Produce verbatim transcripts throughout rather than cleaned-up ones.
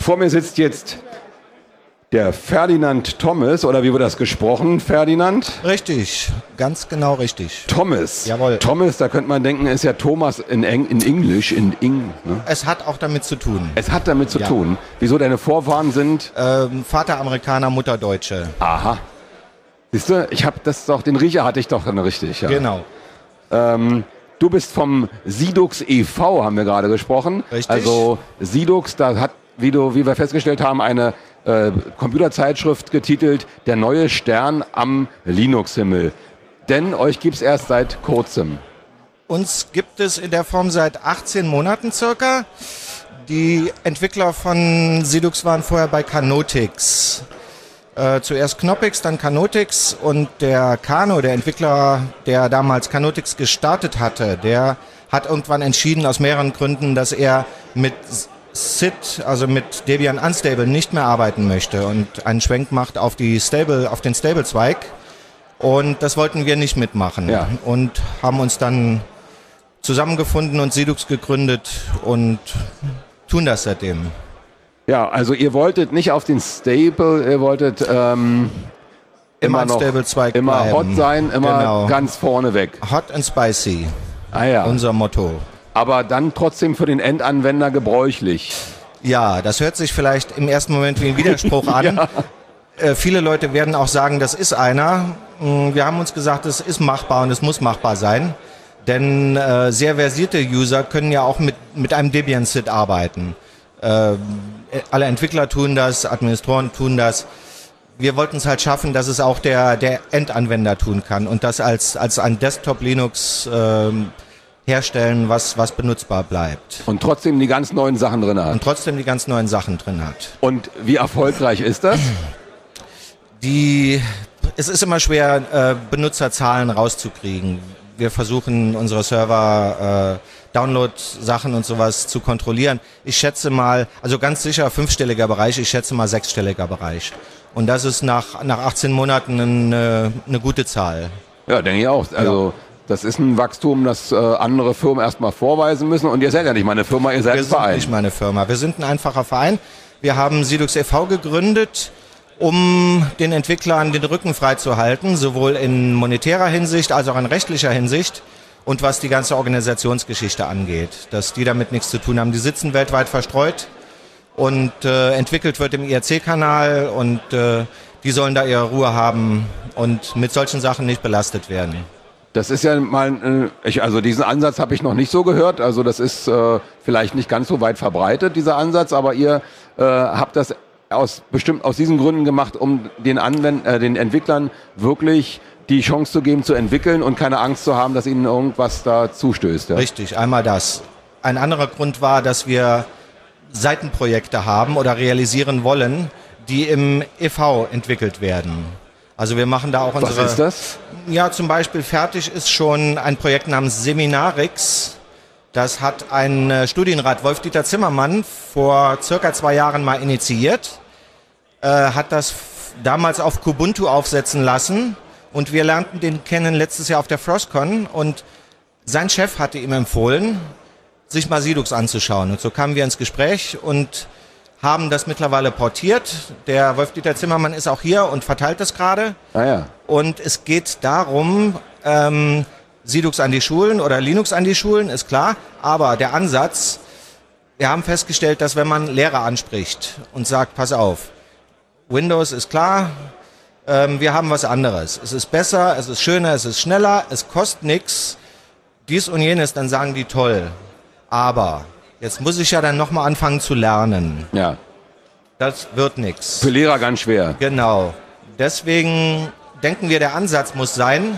Vor mir sitzt jetzt der Ferdinand Thomas, oder wie wird das gesprochen, Ferdinand? Richtig, ganz genau richtig. Thomas. Jawohl. Thomas, da könnte man denken, ist ja Thomas in, Eng, in Englisch, in Ing. Ne? Es hat auch damit zu tun. Es hat damit zu Ja. tun. Wieso deine Vorfahren sind? Ähm, Vater Amerikaner, Mutter Deutsche. Aha. Siehst du, ich habe das doch, den Riecher hatte ich doch dann richtig. Ja. Genau. Ähm, du bist vom Sidux e V, haben wir gerade gesprochen. Richtig. Also Sidux, da hat, wie, du, wie wir festgestellt haben, eine äh, Computerzeitschrift getitelt Der neue Stern am Linux-Himmel. Denn euch gibt es erst seit kurzem. Uns gibt es in der Form seit achtzehn Monaten circa. Die Entwickler von Sidux waren vorher bei Canotix. Äh, zuerst Knoppix, dann Canotix, und der Kano, der Entwickler, der damals Canotix gestartet hatte, der hat irgendwann entschieden, aus mehreren Gründen, dass er mit S I D, also mit Debian Unstable, nicht mehr arbeiten möchte und einen Schwenk macht auf die Stable, auf den Stable-Zweig. Und das wollten wir nicht mitmachen. Ja. Und haben uns dann zusammengefunden und Sidux gegründet und tun das seitdem. Ja, also ihr wolltet nicht auf den Stable, ihr wolltet ähm, Immer immer ein noch Stable-Zweig immer bleiben. hot sein, immer Genau. ganz vorne weg. Hot and spicy, Ah ja. unser Motto. Aber dann trotzdem für den Endanwender gebräuchlich. Ja, das hört sich vielleicht im ersten Moment wie ein Widerspruch an. Ja. Äh, viele Leute werden auch sagen, das ist einer. Mm, Wir haben uns gesagt, es ist machbar und es muss machbar sein. Denn äh, sehr versierte User können ja auch mit, mit einem Debian S I D arbeiten. Äh, alle Entwickler tun das, Administratoren tun das. Wir wollten es halt schaffen, dass es auch der, der Endanwender tun kann und das als, als ein Desktop-Linux ähm, herstellen, was, was benutzbar bleibt. Und trotzdem die ganz neuen Sachen drin hat. Und trotzdem die ganz neuen Sachen drin hat. Und wie erfolgreich ist das? Die, es ist immer schwer, äh, Benutzerzahlen rauszukriegen. Wir versuchen, unsere Server, äh, Download-Sachen und sowas zu kontrollieren. Ich schätze mal, also ganz sicher fünfstelliger Bereich, ich schätze mal sechsstelliger Bereich. Und das ist nach, nach achtzehn Monaten eine, eine gute Zahl. Ja, denke ich auch. Also Ja. das ist ein Wachstum, das äh, andere Firmen erstmal vorweisen müssen. Und ihr seid ja nicht meine Firma, ihr seid Wir ein sind Verein. nicht meine Firma. Wir sind ein einfacher Verein. Wir haben Sidux e V gegründet, um den Entwicklern den Rücken frei zu halten, sowohl in monetärer Hinsicht als auch in rechtlicher Hinsicht und was die ganze Organisationsgeschichte angeht, dass die damit nichts zu tun haben. Die sitzen weltweit verstreut und äh, entwickelt wird im I R C-Kanal und äh, die sollen da ihre Ruhe haben und mit solchen Sachen nicht belastet werden. Das ist ja mal, äh, ich, also diesen Ansatz habe ich noch nicht so gehört. Also das ist äh, vielleicht nicht ganz so weit verbreitet, dieser Ansatz, aber ihr äh, habt das aus, bestimmt aus diesen Gründen gemacht, um den, Anwend äh, den Entwicklern wirklich die Chance zu geben, zu entwickeln und keine Angst zu haben, dass ihnen irgendwas da zustößt. Ja? Richtig, einmal das. Ein anderer Grund war, dass wir Seitenprojekte haben oder realisieren wollen, die im E V entwickelt werden. Also wir machen da auch unsere... Was ist das? Ja, zum Beispiel fertig ist schon ein Projekt namens Seminarix. Das hat ein äh, Studienrat Wolf-Dieter Zimmermann vor circa zwei Jahren mal initiiert, äh, hat das f- damals auf Kubuntu aufsetzen lassen und wir lernten den kennen letztes Jahr auf der Frostcon und sein Chef hatte ihm empfohlen, sich mal Sidux anzuschauen. Und so kamen wir ins Gespräch und haben das mittlerweile portiert. Der Wolf-Dieter Zimmermann ist auch hier und verteilt das gerade. Ah ja. Und es geht darum, ähm, Sidux an die Schulen oder Linux an die Schulen, ist klar. Aber der Ansatz, wir haben festgestellt, dass wenn man Lehrer anspricht und sagt, pass auf, Windows ist klar, ähm, wir haben was anderes. Es ist besser, es ist schöner, es ist schneller, es kostet nichts, dies und jenes, dann sagen die toll. Aber jetzt muss ich ja dann nochmal anfangen zu lernen. Ja. Das wird nichts. Für Lehrer ganz schwer. Genau. Deswegen denken wir, der Ansatz muss sein,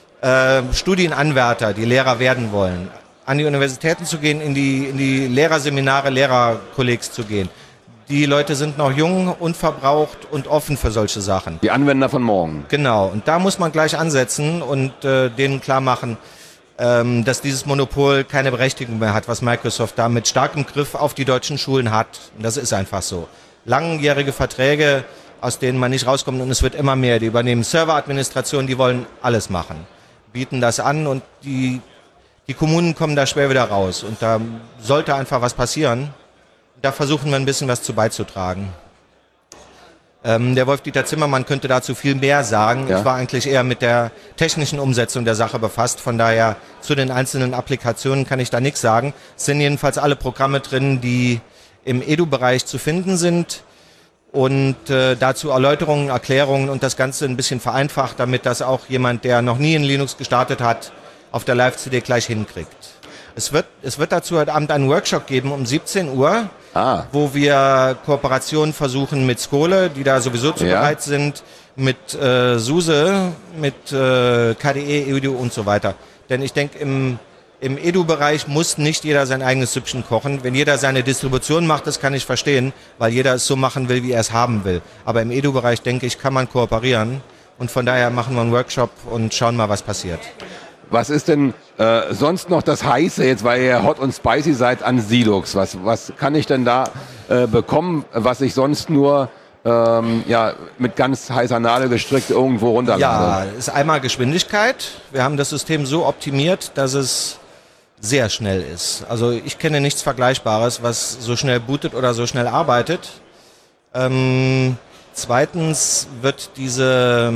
äh, Studienanwärter, die Lehrer werden wollen, an die Universitäten zu gehen, in die, in die Lehrerseminare, Lehrerkollegs zu gehen. Die Leute sind noch jung, unverbraucht und offen für solche Sachen. Die Anwender von morgen. Genau. Und da muss man gleich ansetzen und äh, denen klar machen, ähm, dass dieses Monopol keine Berechtigung mehr hat, was Microsoft da mit starkem Griff auf die deutschen Schulen hat. Und das ist einfach so. Langjährige Verträge, aus denen man nicht rauskommt, und es wird immer mehr. Die übernehmen Serveradministration, die wollen alles machen, bieten das an und die, die Kommunen kommen da schwer wieder raus. Und da sollte einfach was passieren. da versuchen wir ein bisschen was zu beizutragen. Ähm, der Wolf-Dieter Zimmermann könnte dazu viel mehr sagen. Ja. Ich war eigentlich eher mit der technischen Umsetzung der Sache befasst. Von daher zu den einzelnen Applikationen kann ich da nichts sagen. Es sind jedenfalls alle Programme drin, die im Edu-Bereich zu finden sind. Und äh, dazu Erläuterungen, Erklärungen und das Ganze ein bisschen vereinfacht, damit das auch jemand, der noch nie in Linux gestartet hat, auf der Live-C D gleich hinkriegt. Es wird, es wird dazu heute Abend einen Workshop geben um siebzehn Uhr, ah. wo wir Kooperationen versuchen mit Skole, die da sowieso zu ja. bereit sind, mit äh, SUSE, mit äh, K D E, Edu und so weiter. Denn ich denke, im, im Edu-Bereich muss nicht jeder sein eigenes Süppchen kochen. Wenn jeder seine Distribution macht, das kann ich verstehen, weil jeder es so machen will, wie er es haben will. Aber im Edu-Bereich, denke ich, kann man kooperieren. Und von daher machen wir einen Workshop und schauen mal, was passiert. Was ist denn äh, sonst noch das Heiße, jetzt weil ihr hot und spicy seid, an Sidux? Was, was kann ich denn da äh, bekommen, was ich sonst nur ähm, ja, mit ganz heißer Nadel gestrickt irgendwo runterlade? Ja, ist einmal Geschwindigkeit. Wir haben das System so optimiert, dass es sehr schnell ist. Also ich kenne nichts Vergleichbares, was so schnell bootet oder so schnell arbeitet. Ähm, zweitens wird diese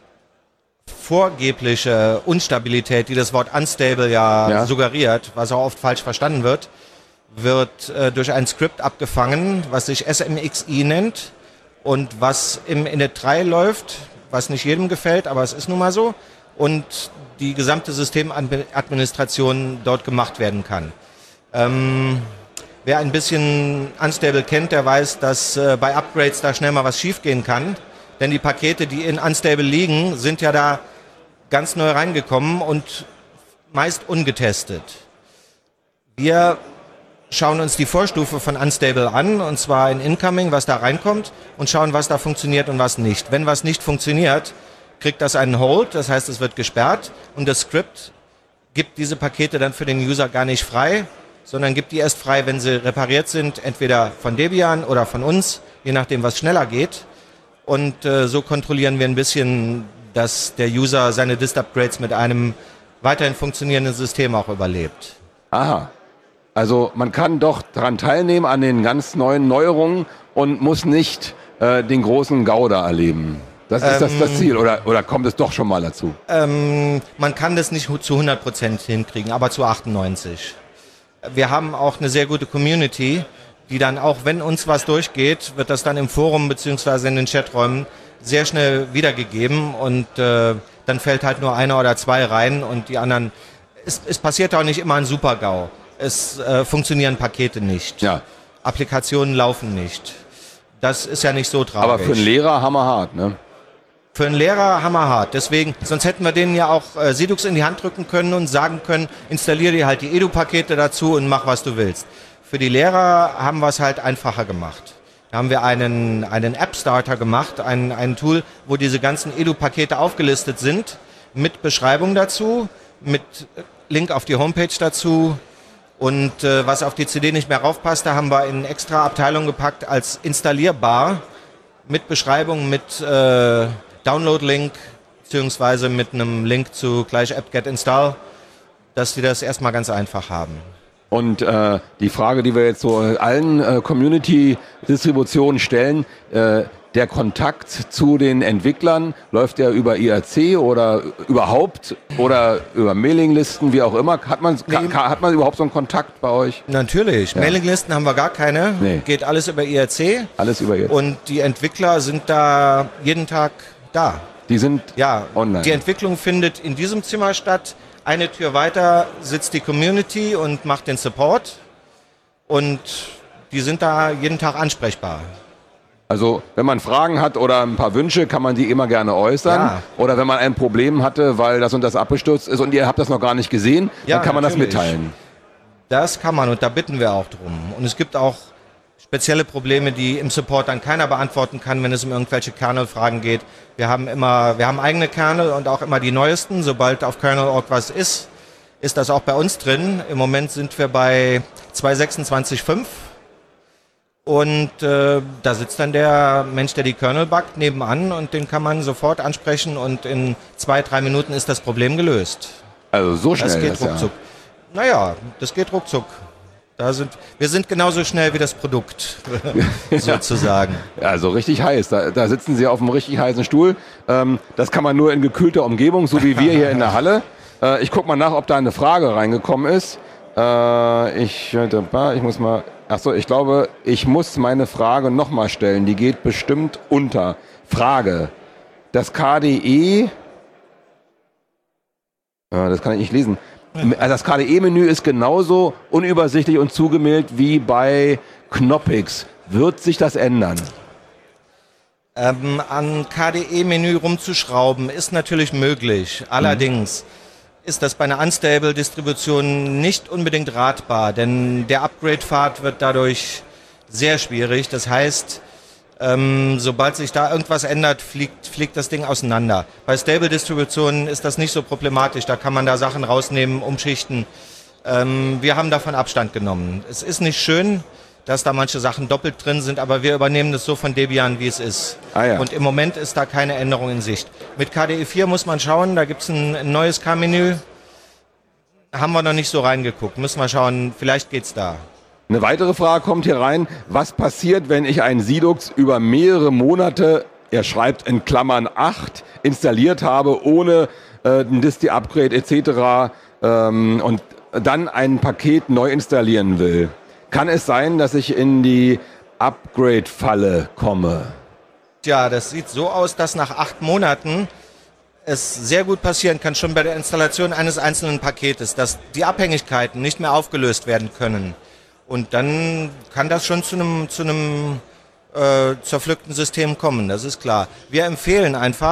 vorgebliche Unstabilität, die das Wort unstable ja, ja. suggeriert, was auch oft falsch verstanden wird, wird äh, durch ein Skript abgefangen, was sich S M X I nennt und was im Init drei läuft, was nicht jedem gefällt, aber es ist nun mal so, und die gesamte Systemadministration dort gemacht werden kann. Ähm, wer ein bisschen Unstable kennt, der weiß, dass äh, bei Upgrades da schnell mal was schiefgehen kann, denn die Pakete, die in Unstable liegen, sind ja da ganz neu reingekommen und meist ungetestet. Wir schauen uns die Vorstufe von Unstable an, und zwar in Incoming, was da reinkommt, und schauen, was da funktioniert und was nicht. Wenn was nicht funktioniert, kriegt das einen Hold, das heißt, es wird gesperrt, und das Skript gibt diese Pakete dann für den User gar nicht frei, sondern gibt die erst frei, wenn sie repariert sind, entweder von Debian oder von uns, je nachdem, was schneller geht. Und äh, so kontrollieren wir ein bisschen, dass der User seine Dist-Upgrades mit einem weiterhin funktionierenden System auch überlebt. Aha. Also man kann doch daran teilnehmen an den ganz neuen Neuerungen und muss nicht äh, den großen Gauder erleben. Das ist ähm, das, das Ziel, oder, oder kommt es doch schon mal dazu? Ähm, man kann das nicht zu hundert Prozent hinkriegen, aber zu achtundneunzig. Wir haben auch eine sehr gute Community, die dann auch, wenn uns was durchgeht, wird das dann im Forum beziehungsweise in den Chaträumen sehr schnell wiedergegeben, und äh, dann fällt halt nur einer oder zwei rein und die anderen, es, es passiert auch nicht immer ein Super-GAU. Es äh, funktionieren Pakete nicht. Ja. Applikationen laufen nicht. Das ist ja nicht so tragisch. Aber für einen Lehrer hammerhart, ne? Für einen Lehrer hammerhart. Deswegen, sonst hätten wir denen ja auch äh, Sidux in die Hand drücken können und sagen können, installiere dir halt die Edu-Pakete dazu und mach, was du willst. Für die Lehrer haben wir es halt einfacher gemacht. Da haben wir einen, einen App-Starter gemacht, ein, ein Tool, wo diese ganzen Edu-Pakete aufgelistet sind, mit Beschreibung dazu, mit Link auf die Homepage dazu, und äh, was auf die C D nicht mehr raufpasste, haben wir in extra Abteilung gepackt als installierbar, mit Beschreibung, mit äh, Download-Link, beziehungsweise mit einem Link zu gleich apt-get install, dass die das erstmal ganz einfach haben. Und äh, die Frage, die wir jetzt so allen äh, Community-Distributionen stellen, äh, der Kontakt zu den Entwicklern, läuft der über I R C oder überhaupt oder über Mailinglisten, wie auch immer? Hat man, nee. ka, hat man überhaupt so einen Kontakt bei euch? Natürlich. Ja. Mailinglisten haben wir gar keine. Nee. Geht alles über I R C. Alles über I R C. Und die Entwickler sind da jeden Tag da. Die sind ja, online. Die Entwicklung findet in diesem Zimmer statt. Eine Tür weiter sitzt die Community und macht den Support. Und die sind da jeden Tag ansprechbar. Also wenn man Fragen hat oder ein paar Wünsche, kann man die immer gerne äußern. Ja. Oder wenn man ein Problem hatte, weil das und das abgestürzt ist und ihr habt das noch gar nicht gesehen, ja, dann kann man natürlich. Das mitteilen. Das kann man, und da bitten wir auch drum. Und es gibt auch spezielle Probleme, die im Support dann keiner beantworten kann, wenn es um irgendwelche Kernel-Fragen geht. Wir haben immer, wir haben eigene Kernel und auch immer die neuesten. Sobald auf Kernel Punkt org was ist, ist das auch bei uns drin. Im Moment sind wir bei zwei Punkt sechsundzwanzig Punkt fünf. Und äh, da sitzt dann der Mensch, der die Kernel buggt, nebenan, und den kann man sofort ansprechen, und in zwei, drei Minuten ist das Problem gelöst. Also so schnell. Das geht ruckzuck. Ja. Naja, das geht ruckzuck. Da sind, wir sind genauso schnell wie das Produkt, sozusagen. Ja, also richtig heiß. Da, da sitzen Sie auf einem richtig heißen Stuhl. Ähm, das kann man nur in gekühlter Umgebung, so wie wir hier in der Halle. Äh, ich gucke mal nach, ob da eine Frage reingekommen ist. Äh, ich, ich muss mal... Achso, ich glaube, ich muss meine Frage nochmal stellen. Die geht bestimmt unter. Frage. Das K D E... Ja, das kann ich nicht lesen. Das K D E-Menü ist genauso unübersichtlich und zugemüllt wie bei Knoppix. Wird sich das ändern? Ähm, an K D E-Menü rumzuschrauben ist natürlich möglich. Allerdings mhm. ist das bei einer Unstable-Distribution nicht unbedingt ratbar, denn der Upgrade-Pfad wird dadurch sehr schwierig. Das heißt, ähm, sobald sich da irgendwas ändert, fliegt, fliegt das Ding auseinander. Bei Stable-Distributionen ist das nicht so problematisch. Da kann man da Sachen rausnehmen, umschichten. Ähm, wir haben davon Abstand genommen. Es ist nicht schön, dass da manche Sachen doppelt drin sind, aber wir übernehmen das so von Debian, wie es ist. Ah, ja. Und im Moment ist da keine Änderung in Sicht. Mit K D E vier muss man schauen, da gibt es ein, ein neues K-Menü. Haben wir noch nicht so reingeguckt. Müssen wir schauen, vielleicht geht's da. Eine weitere Frage kommt hier rein. Was passiert, wenn ich ein Sidux über mehrere Monate, er schreibt in Klammern acht, installiert habe, ohne äh, ein Disti-Upgrade et cetera ähm, und dann ein Paket neu installieren will? Kann es sein, dass ich in die Upgrade-Falle komme? Tja, das sieht so aus, dass nach acht Monaten es sehr gut passieren kann, schon bei der Installation eines einzelnen Paketes, dass die Abhängigkeiten nicht mehr aufgelöst werden können. Und dann kann das schon zu einem, zu einem äh, zerpflückten System kommen, das ist klar. Wir empfehlen einfach,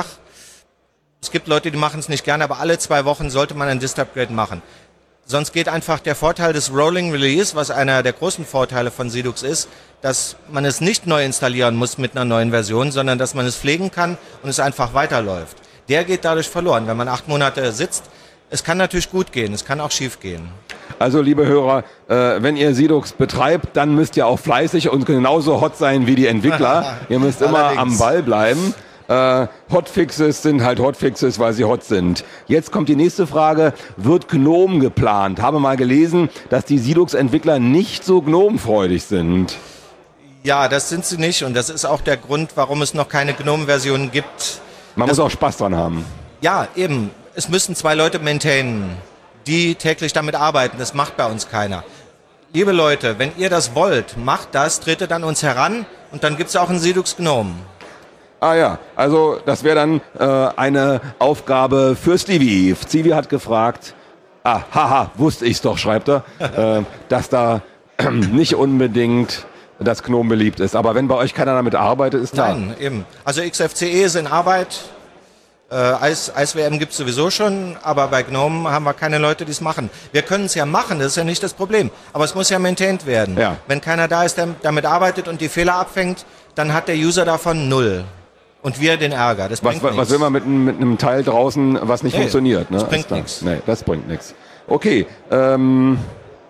es gibt Leute, die machen es nicht gerne, aber alle zwei Wochen sollte man ein Dist-Upgrade machen. Sonst geht einfach der Vorteil des Rolling Release, was einer der großen Vorteile von Sidux ist, dass man es nicht neu installieren muss mit einer neuen Version, sondern dass man es pflegen kann und es einfach weiterläuft. Der geht dadurch verloren, wenn man acht Monate sitzt. Es kann natürlich gut gehen, es kann auch schief gehen. Also liebe Hörer, äh, wenn ihr Sidux betreibt, dann müsst ihr auch fleißig und genauso hot sein wie die Entwickler. Ihr müsst immer am Ball bleiben. Äh, Hotfixes sind halt Hotfixes, weil sie hot sind. Jetzt kommt die nächste Frage. Wird GNOME geplant? Habe mal gelesen, dass die Sidux-Entwickler nicht so GNOME-freudig sind. Ja, das sind sie nicht und das ist auch der Grund, warum es noch keine GNOME-Version gibt. Man das muss auch Spaß dran haben. Ja, eben. Es müssen zwei Leute maintainen, die täglich damit arbeiten. Das macht bei uns keiner. Liebe Leute, wenn ihr das wollt, macht das, tretet an uns heran und dann gibt es auch einen Sidux GNOME. Ah ja, also das wäre dann äh, eine Aufgabe für Stevie. Stevie hat gefragt, ah, haha, wusste ich's doch, schreibt er, äh, dass da äh, nicht unbedingt das GNOME beliebt ist. Aber wenn bei euch keiner damit arbeitet, ist klar. Nein, eben. Also X F C E ist in Arbeit. Äh, Eis, Eis-W M gibt es sowieso schon, aber bei GNOME haben wir keine Leute, die es machen. Wir können es ja machen, das ist ja nicht das Problem. Aber es muss ja maintained werden. Ja. Wenn keiner da ist, der damit arbeitet und die Fehler abfängt, dann hat der User davon null. Und wir den Ärger. Das bringt was, was will man mit, mit einem Teil draußen, was nicht nee, funktioniert? Ne? Das bringt nichts. Nee, das bringt nichts. Okay, ähm,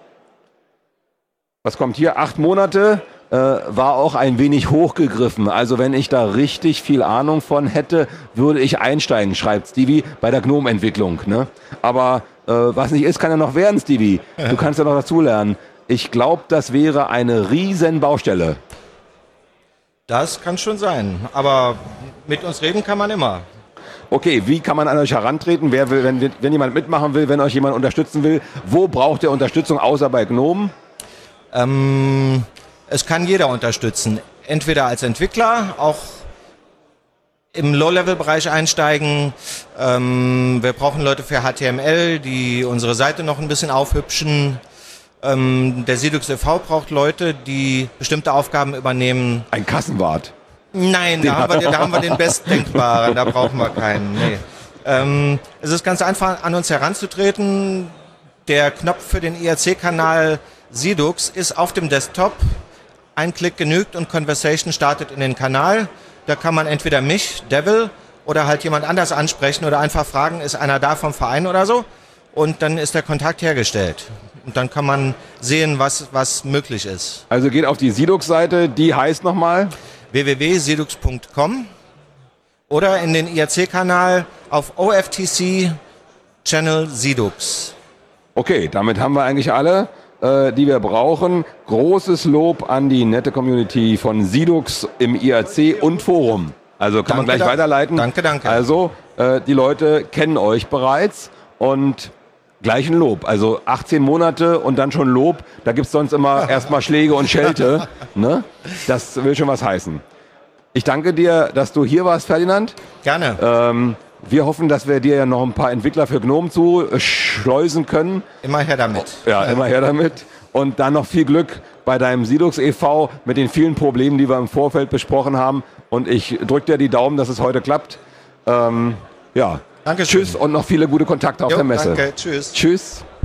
was kommt hier? Acht Monate äh, war auch ein wenig hochgegriffen. Also wenn ich da richtig viel Ahnung von hätte, würde ich einsteigen, schreibt Stevie, bei der GNOME-Entwicklung. Ne? Aber äh, was nicht ist, kann ja noch werden, Stevie. Du kannst ja noch dazulernen. Ich glaube, das wäre eine riesen Baustelle. Das kann schon sein, aber mit uns reden kann man immer. Okay, wie kann man an euch herantreten? Wer will, wenn, wenn jemand mitmachen will, wenn euch jemand unterstützen will, wo braucht ihr Unterstützung außer bei GNOME? Ähm, es kann jeder unterstützen. Entweder als Entwickler, auch im Low-Level-Bereich einsteigen. Ähm, wir brauchen Leute für H T M L, die unsere Seite noch ein bisschen aufhübschen. Ähm, der Sidux e V braucht Leute, die bestimmte Aufgaben übernehmen. Ein Kassenwart. Nein, da haben, wir, da haben wir den Bestdenkbaren, da brauchen wir keinen. Nee. Ähm, es ist ganz einfach, an uns heranzutreten. Der Knopf für den I R C-Kanal Sidux ist auf dem Desktop. Ein Klick genügt und Conversation startet in den Kanal. Da kann man entweder mich, Devil, oder halt jemand anders ansprechen oder einfach fragen, ist einer da vom Verein oder so? Und dann ist der Kontakt hergestellt. Und dann kann man sehen, was, was möglich ist. Also geht auf die Sidux-Seite, die heißt nochmal? w w w punkt sidux punkt com oder in den I R C-Kanal auf O F T C Channel Sidux. Okay, damit haben wir eigentlich alle. äh, die wir brauchen. Großes Lob an die nette Community von Sidux im I R C und Forum. Also kann Danke, man gleich danke. weiterleiten. Danke, danke. Also äh, die Leute kennen euch bereits und gleich ein Lob. Also achtzehn Monate und dann schon Lob. Da gibt es sonst immer erstmal Schläge und Schelte. Ne? Das will schon was heißen. Ich danke dir, dass du hier warst, Ferdinand. Gerne. Ähm, wir hoffen, dass wir dir ja noch ein paar Entwickler für GNOME zuschleusen können. Immer her damit. Ja, immer her damit. Und dann noch viel Glück bei deinem Sidux e V mit den vielen Problemen, die wir im Vorfeld besprochen haben. Und ich drücke dir die Daumen, dass es heute klappt. Ähm, ja, Dankeschön. Tschüss und noch viele gute Kontakte auf Jo, der Messe. danke. Tschüss. Tschüss.